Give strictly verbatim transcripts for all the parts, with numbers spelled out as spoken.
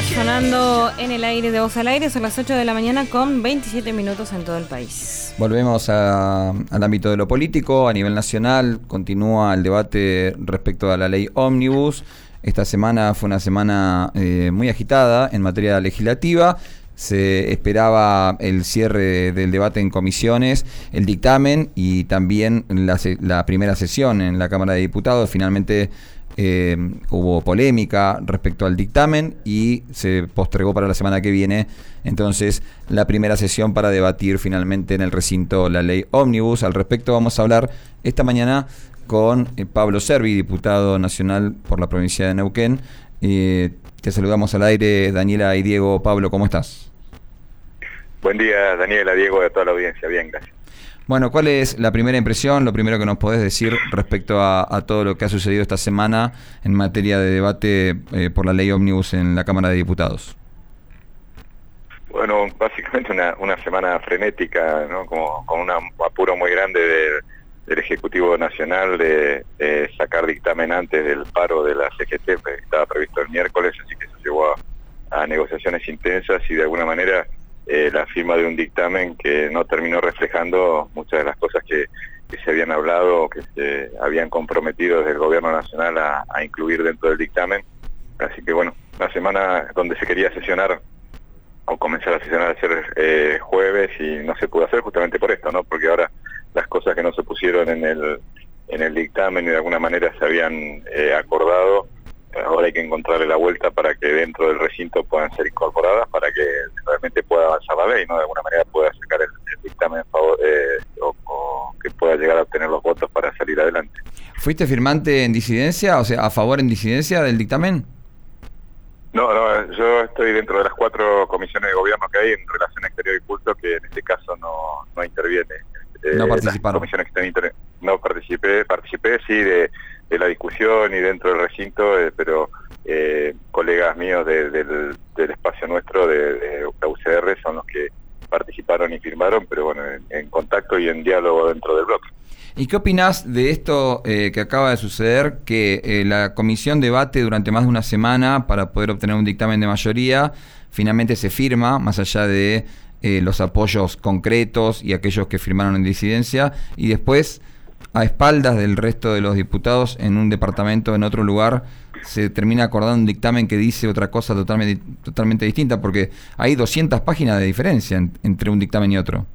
sonando en el aire de Voz al Aire, son las ocho de la mañana con veintisiete minutos en todo el país. Volvemos a, al ámbito de lo político. A nivel nacional continúa el debate respecto a la ley ómnibus. Esta semana fue una semana eh, muy agitada en materia legislativa. Se esperaba el cierre del debate en comisiones, el dictamen y también la, la primera sesión en la Cámara de Diputados. Finalmente eh, hubo polémica respecto al dictamen y se postergó para la semana que viene entonces la primera sesión para debatir finalmente en el recinto la ley ómnibus. Al respecto vamos a hablar esta mañana con eh, Pablo Servi, diputado nacional por la provincia de Neuquén. Eh, te saludamos al aire, Daniela y Diego. Pablo, ¿cómo estás? Buen día, Daniela, Diego, y a toda la audiencia. Bien, gracias. Bueno, ¿cuál es la primera impresión, lo primero que nos podés decir respecto a, a todo lo que ha sucedido esta semana en materia de debate eh, por la ley ómnibus en la Cámara de Diputados? Bueno, básicamente una, una semana frenética, ¿no? Como, con un apuro muy grande de, del Ejecutivo Nacional de, de sacar dictamen antes del paro de la C G T, que estaba previsto el miércoles, así que se llevó a, a negociaciones intensas y de alguna manera Eh, la firma de un dictamen que no terminó reflejando muchas de las cosas que, que se habían hablado, que se habían comprometido desde el Gobierno Nacional a, a incluir dentro del dictamen. Así que bueno, una semana donde se quería sesionar o comenzar a sesionar ayer eh, jueves y no se pudo hacer justamente por esto, ¿no? Porque ahora las cosas que no se pusieron en el, en el dictamen y de alguna manera se habían eh, acordado, ahora hay que encontrarle la vuelta para que dentro del recinto puedan ser incorporadas, para que realmente pueda avanzar la ley, ¿no? De alguna manera pueda sacar el, el dictamen a favor, eh, o, o que pueda llegar a obtener los votos para salir adelante. ¿Fuiste firmante en disidencia, o sea, a favor en disidencia del dictamen? No, no, yo estoy dentro de las cuatro comisiones de gobierno que hay en Relación Exterior y Culto, que en este caso no, no interviene. Eh, no participaron. Las comisiones que están inter... No participé, participé sí de... de la discusión y dentro del recinto, eh, pero eh, colegas míos de, de, del, del espacio nuestro de, de la U C R son los que participaron y firmaron, pero bueno, en, en contacto y en diálogo dentro del bloque. ¿Y qué opinás de esto eh, que acaba de suceder, que eh, la comisión debate durante más de una semana para poder obtener un dictamen de mayoría, finalmente se firma, más allá de eh, los apoyos concretos y aquellos que firmaron en disidencia, y después a espaldas del resto de los diputados en un departamento en otro lugar se termina acordando un dictamen que dice otra cosa totalmente totalmente distinta, porque hay doscientas páginas de diferencia en, entre un dictamen y otro?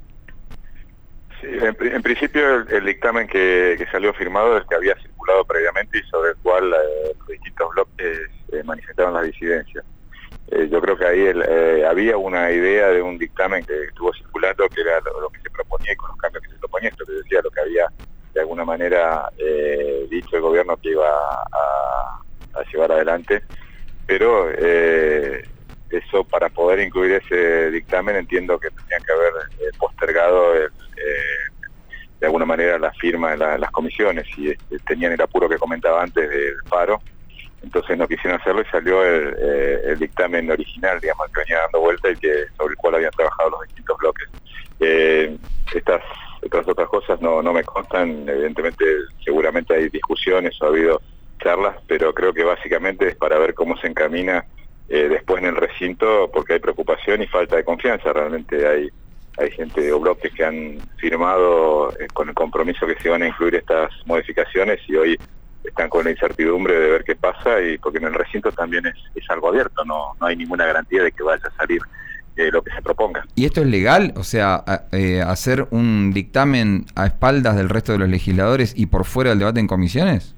Sí, en, en principio el, el dictamen que, que salió firmado es el que había circulado previamente y sobre el cual eh, los distintos bloques eh, manifestaron las disidencias. Eh, yo creo que ahí el, eh, había una idea de un dictamen que estuvo circulando, que era lo, lo que se proponía y con los cambios que se proponía, esto que decía lo que había de alguna manera eh, dicho el gobierno que iba a, a llevar adelante, pero eh, eso, para poder incluir ese dictamen, entiendo que tenían que haber eh, postergado el, eh, de alguna manera la firma de la, las comisiones y este, tenían el apuro que comentaba antes del paro, entonces no quisieron hacerlo y salió el, eh, el dictamen original, digamos, que venía dando vuelta y que sobre el cual habían trabajado los distintos bloques. Eh, estas Otras otras cosas no, no me constan, evidentemente seguramente hay discusiones o ha habido charlas, pero creo que básicamente es para ver cómo se encamina eh, después en el recinto, porque hay preocupación y falta de confianza. Realmente hay hay gente o bloques que han firmado eh, con el compromiso que se van a incluir estas modificaciones y hoy están con la incertidumbre de ver qué pasa, y porque en el recinto también es, es algo abierto, no, no hay ninguna garantía de que vaya a salir Eh, lo que se proponga. ¿Y esto es legal? O sea, a, eh, hacer un dictamen a espaldas del resto de los legisladores y por fuera del debate en comisiones?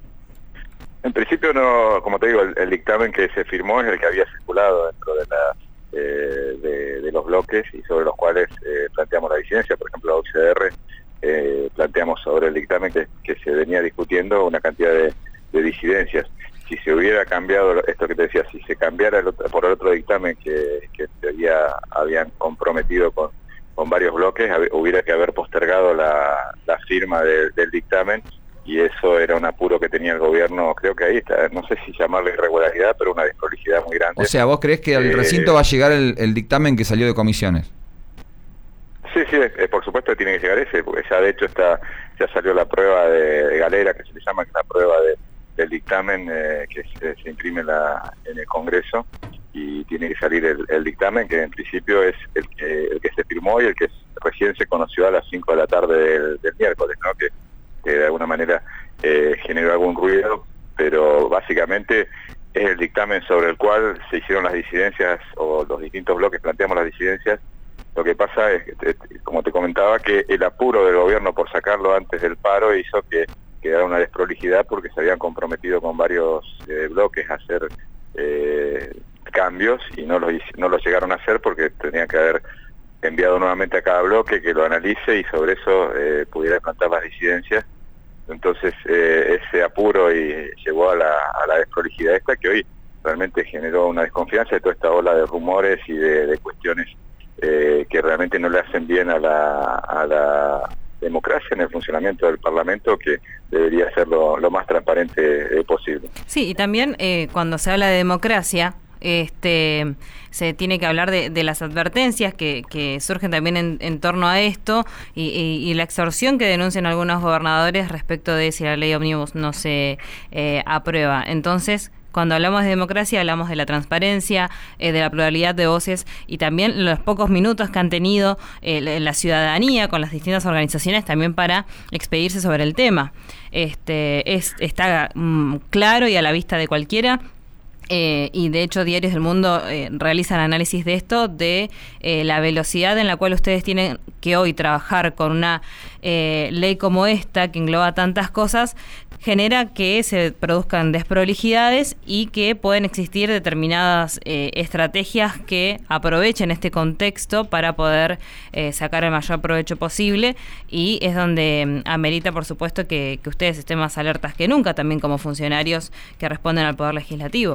En principio no, como te digo, el, el dictamen que se firmó es el que había circulado dentro de, la, eh, de, de los bloques y sobre los cuales eh, planteamos la disidencia. Por ejemplo, la U C R eh, planteamos sobre el dictamen que, que se venía discutiendo una cantidad de, de disidencias. Si se hubiera cambiado, esto que te decía, si se cambiara el otro, por el otro dictamen que, que en teoría habían comprometido con, con varios bloques, hubiera que haber postergado la, la firma de, del dictamen, y eso era un apuro que tenía el gobierno. Creo que ahí está, no sé si llamarle irregularidad, pero una desprolijidad muy grande. O sea, ¿vos creés que al eh, recinto va a llegar el, el dictamen que salió de comisiones? Sí, sí, eh, por supuesto tiene que llegar ese, porque ya de hecho está, ya salió la prueba de, de galera, que se le llama, que es la prueba de del dictamen eh, que se, se imprime la, en el Congreso, y tiene que salir el, el dictamen, que en principio es el que, el que se firmó y el que recién se conoció a las cinco de la tarde del, del miércoles, ¿no? que, que de alguna manera eh, generó algún ruido, pero básicamente es el dictamen sobre el cual se hicieron las disidencias, o los distintos bloques planteamos las disidencias. Lo que pasa es, como te comentaba, que el apuro del gobierno por sacarlo antes del paro hizo que quedara una desprolijidad, porque se habían comprometido con varios eh, bloques a hacer eh, cambios y no los, no los llegaron a hacer porque tenían que haber enviado nuevamente a cada bloque que lo analice y sobre eso eh, pudiera plantar las disidencias. Entonces eh, ese apuro y llevó a la, a la desprolijidad esta, que hoy realmente generó una desconfianza de toda esta ola de rumores y de, de cuestiones eh, que realmente no le hacen bien a la, a la democracia en el funcionamiento del Parlamento, que debería ser lo, lo más transparente eh, posible. Sí, y también eh, cuando se habla de democracia, este se tiene que hablar de, de las advertencias que, que surgen también en, en torno a esto y, y, y la extorsión que denuncian algunos gobernadores respecto de si la ley ómnibus no se eh, aprueba. Entonces, cuando hablamos de democracia, hablamos de la transparencia, eh, de la pluralidad de voces y también los pocos minutos que han tenido eh, la ciudadanía con las distintas organizaciones también para expedirse sobre el tema. Este es está mm, claro y a la vista de cualquiera. Eh, y de hecho Diarios del Mundo eh, realizan análisis de esto, de eh, la velocidad en la cual ustedes tienen que hoy trabajar con una eh, ley como esta, que engloba tantas cosas, genera que se produzcan desprolijidades y que pueden existir determinadas eh, estrategias que aprovechen este contexto para poder eh, sacar el mayor provecho posible, y es donde amerita, por supuesto, que, que ustedes estén más alertas que nunca, también como funcionarios que responden al Poder Legislativo.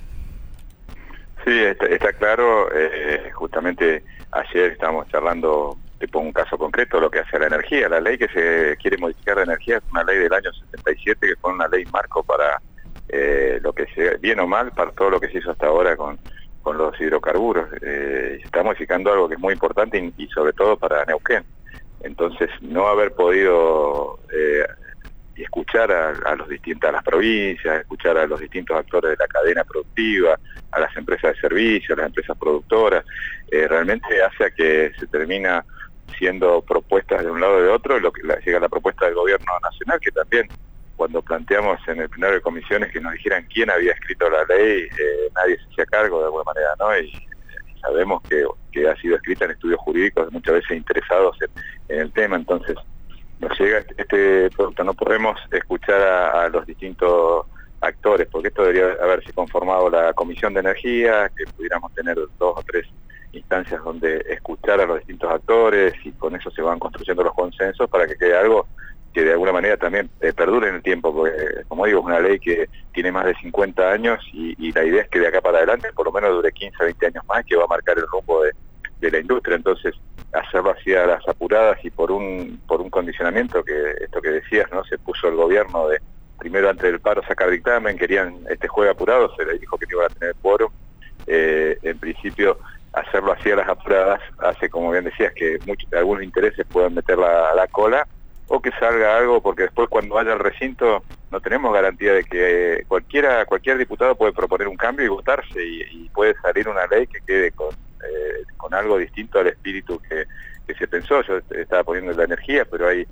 Sí, está, está claro. Eh, justamente ayer estábamos charlando, te pongo un caso concreto, lo que hace a la energía. La ley que se quiere modificar la energía es una ley del año setenta y siete, que fue una ley marco para eh, lo que se, bien o mal, para todo lo que se hizo hasta ahora con, con los hidrocarburos. Eh, se está modificando algo que es muy importante y, y sobre todo para Neuquén. Entonces, no haber podido eh, escuchar a, a, los distintas, a las provincias, escuchar a los distintos actores de la cadena productiva, a las empresas de servicio, a las empresas productoras, eh, realmente hace a que se termina siendo propuestas de un lado o de otro, lo que la, llega la propuesta del gobierno nacional, que también cuando planteamos en el plenario de comisiones que nos dijeran quién había escrito la ley, eh, nadie se hacía cargo de alguna manera, ¿no? Y, y sabemos que, que ha sido escrita en estudios jurídicos, muchas veces interesados en, en el tema. Entonces nos llega este producto, no podemos escuchar a, a los distintos actores, porque esto debería haberse conformado la Comisión de Energía, que pudiéramos tener dos o tres instancias donde escuchar a los distintos actores y con eso se van construyendo los consensos para que quede algo que de alguna manera también eh, perdure en el tiempo, porque como digo, es una ley que tiene más de cincuenta años y, y la idea es que de acá para adelante por lo menos dure quince, veinte años más, que va a marcar el rumbo de, de la industria. Entonces, hacerlo así a las apuradas y por un por un condicionamiento, que esto que decías, ¿no? Se puso el gobierno de primero antes del paro sacar dictamen, querían este juego apurado, se les dijo que no iban a tener quórum. Eh, en principio, hacerlo así a las apuradas hace, como bien decías, que muchos, algunos intereses puedan meter la, la cola, o que salga algo, porque después cuando vaya al recinto no tenemos garantía de que cualquiera cualquier diputado puede proponer un cambio y votarse, y, y puede salir una ley que quede con, eh, con algo distinto al espíritu que, que se pensó. Yo estaba poniendo la energía, pero hay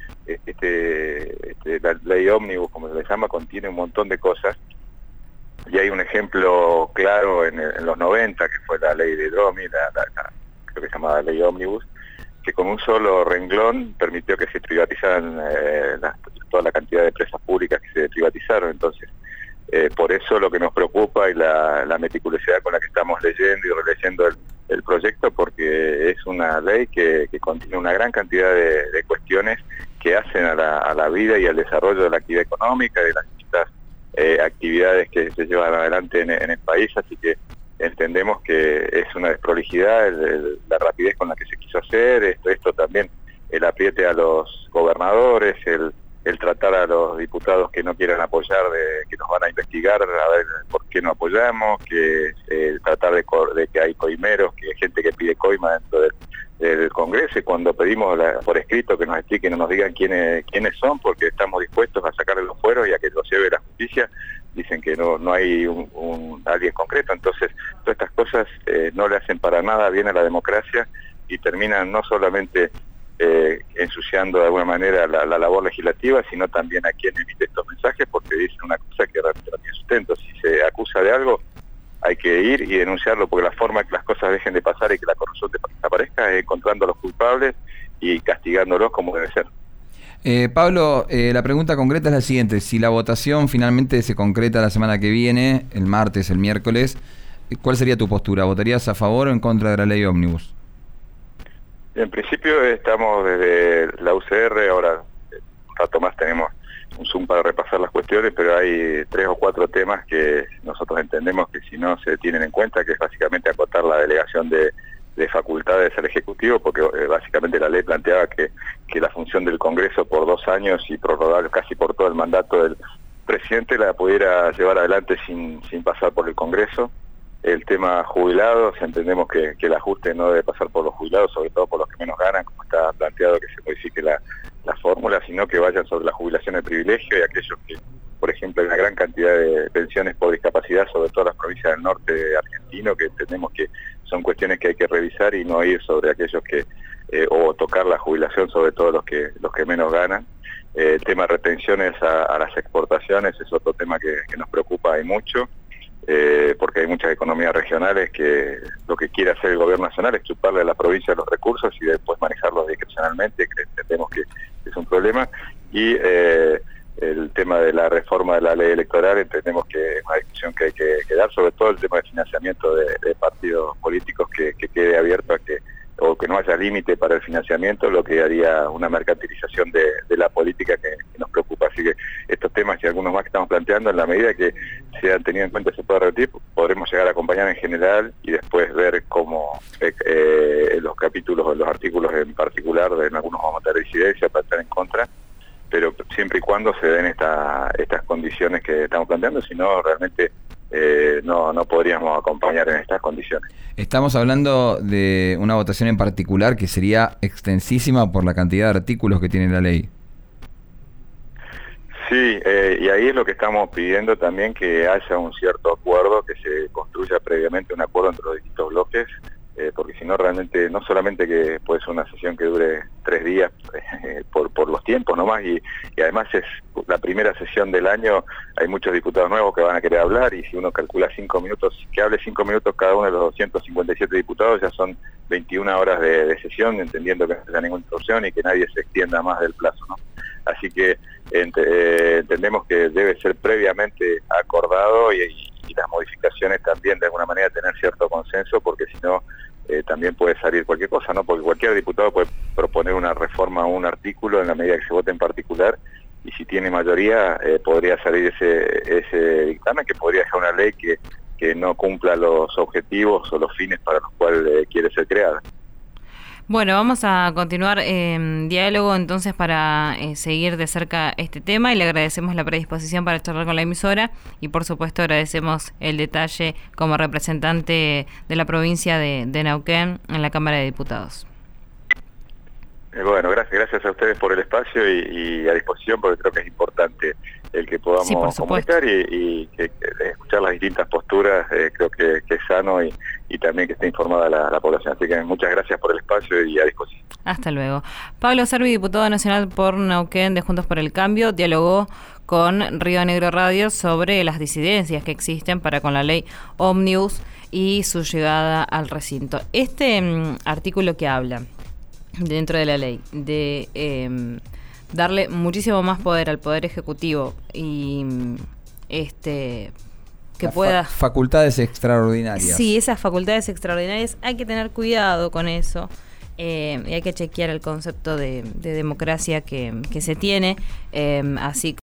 este, este, la ley ómnibus, como se le llama, contiene un montón de cosas, y hay un ejemplo claro en, en los noventa, que fue la ley de Dromi, la, la, la, creo que se llamaba ley ómnibus, que con un solo renglón permitió que se privatizaran eh, la, toda la cantidad de empresas públicas que se privatizaron. Entonces, eh, por eso lo que nos preocupa y la, la meticulosidad con la que estamos leyendo y releyendo el, el proyecto, porque es una ley que, que contiene una gran cantidad de, de cuestiones que hacen a la, a la vida y al desarrollo de la actividad económica, de las distintas eh, actividades que se llevan adelante en, en el país, así que entendemos que es una desprolijidad el, el, la rapidez con la que se quiso hacer, esto, esto también el apriete a los gobernadores, el, el tratar a los diputados que no quieran apoyar, de, que nos van a investigar, a ver por qué no apoyamos, que eh, tratar de, de que hay coimeros, que hay gente que pide coima dentro del, del Congreso, y cuando pedimos la, por escrito que nos expliquen, no nos digan quiénes, quiénes son, porque estamos dispuestos a sacarle los fueros y a que los lleve la justicia, dicen que no, no hay un, un alguien concreto, entonces todas estas cosas eh, no le hacen para nada bien a la democracia y terminan no solamente eh, ensuciando de alguna manera la, la labor legislativa, sino también a quien emite estos mensajes, porque dicen una cosa que realmente no tiene sustento. Si se acusa de algo, hay que ir y denunciarlo, porque la forma que las cosas dejen de pasar y que la corrupción desaparezca es encontrando a los culpables y castigándolos como debe ser. Eh, Pablo, eh, la pregunta concreta es la siguiente: si la votación finalmente se concreta la semana que viene, el martes, el miércoles, ¿cuál sería tu postura? ¿Votarías a favor o en contra de la ley ómnibus? En principio estamos desde la U C R, ahora un rato más tenemos un Zoom para repasar las cuestiones, pero hay tres o cuatro temas que nosotros entendemos que si no se tienen en cuenta, que es básicamente acotar la delegación de, de facultades al Ejecutivo, porque eh, básicamente la ley planteaba que, que la función del Congreso por dos años y prorrogar casi por todo el mandato del presidente la pudiera llevar adelante sin, sin pasar por el Congreso. El tema jubilados, entendemos que, que el ajuste no debe pasar por los jubilados, sobre todo por los que menos ganan, como está planteado que se modifique la, la fórmula, sino que vayan sobre la jubilación de privilegio y aquellos que, por ejemplo, hay una gran cantidad de pensiones por discapacidad, sobre todo en las provincias del norte argentino, que entendemos que son cuestiones que hay que revisar y no ir sobre aquellos que, eh, o tocar la jubilación sobre todo los que, los que menos ganan. Eh, el tema de retenciones a, a las exportaciones es otro tema que, que nos preocupa y mucho. Eh, porque hay muchas economías regionales que lo que quiere hacer el gobierno nacional es chuparle a la provincia los recursos y después manejarlos discrecionalmente, que entendemos que es un problema. Y eh, el tema de la reforma de la ley electoral, entendemos que es una discusión que hay que, que dar, sobre todo el tema de financiamiento de, de partidos políticos, que, que quede abierto a que o que no haya límite para el financiamiento, lo que haría una mercantilización de, de la política que, que nos preocupa. Así que estos temas y algunos más que estamos planteando, en la medida que sean tenido en cuenta se pueda repetir, podremos llegar a acompañar en general y después ver cómo eh, eh, los capítulos o los artículos en particular, de en algunos vamos a tener disidencia para estar en contra, pero siempre y cuando se den esta, estas condiciones que estamos planteando, si no realmente eh, no, no podríamos acompañar en estas condiciones. Estamos hablando de una votación en particular que sería extensísima por la cantidad de artículos que tiene la ley. Sí, eh, y ahí es lo que estamos pidiendo también, que haya un cierto acuerdo, que se construya previamente un acuerdo entre los distintos bloques, eh, porque si no realmente, no solamente que puede ser una sesión que dure tres días eh, por, por los tiempos nomás, y, y además es la primera sesión del año, hay muchos diputados nuevos que van a querer hablar, y si uno calcula cinco minutos, que hable cinco minutos cada uno de los doscientos cincuenta y siete diputados, ya son veintiuna horas de, de sesión, entendiendo que no haya ninguna interrupción y que nadie se extienda más del plazo, ¿no? Así que ent eh, entendemos que debe ser previamente acordado y, y, y las modificaciones también de alguna manera tener cierto consenso, porque si no eh, también puede salir cualquier cosa, ¿no? Porque cualquier diputado puede proponer una reforma o un artículo en la medida que se vote en particular, y si tiene mayoría eh, podría salir ese, ese dictamen que podría dejar una ley que, que no cumpla los objetivos o los fines para los cuales eh, quiere ser creada. Bueno, vamos a continuar en eh, diálogo entonces para eh, seguir de cerca este tema, y le agradecemos la predisposición para charlar con la emisora, y por supuesto agradecemos el detalle como representante de la provincia de, de Neuquén en la Cámara de Diputados. Eh, bueno, gracias, gracias a ustedes por el espacio y, y a disposición, porque creo que es importante el que podamos sí, comunicar y, y que, que escuchar las distintas posturas, eh, creo que, que es sano y, y también que esté informada la, la población. Así que muchas gracias por el espacio y a disposición. Hasta luego. Pablo Servi, diputado nacional por Neuquén de Juntos por el Cambio, dialogó con Río Negro Radio sobre las disidencias que existen para con la ley ómnibus y su llegada al recinto. Este um, artículo que habla dentro de la ley de eh, darle muchísimo más poder al Poder Ejecutivo y este que Las pueda... Fa facultades extraordinarias. Sí, esas facultades extraordinarias, hay que tener cuidado con eso. Eh, y hay que chequear el concepto de, de democracia que, que se tiene, eh, así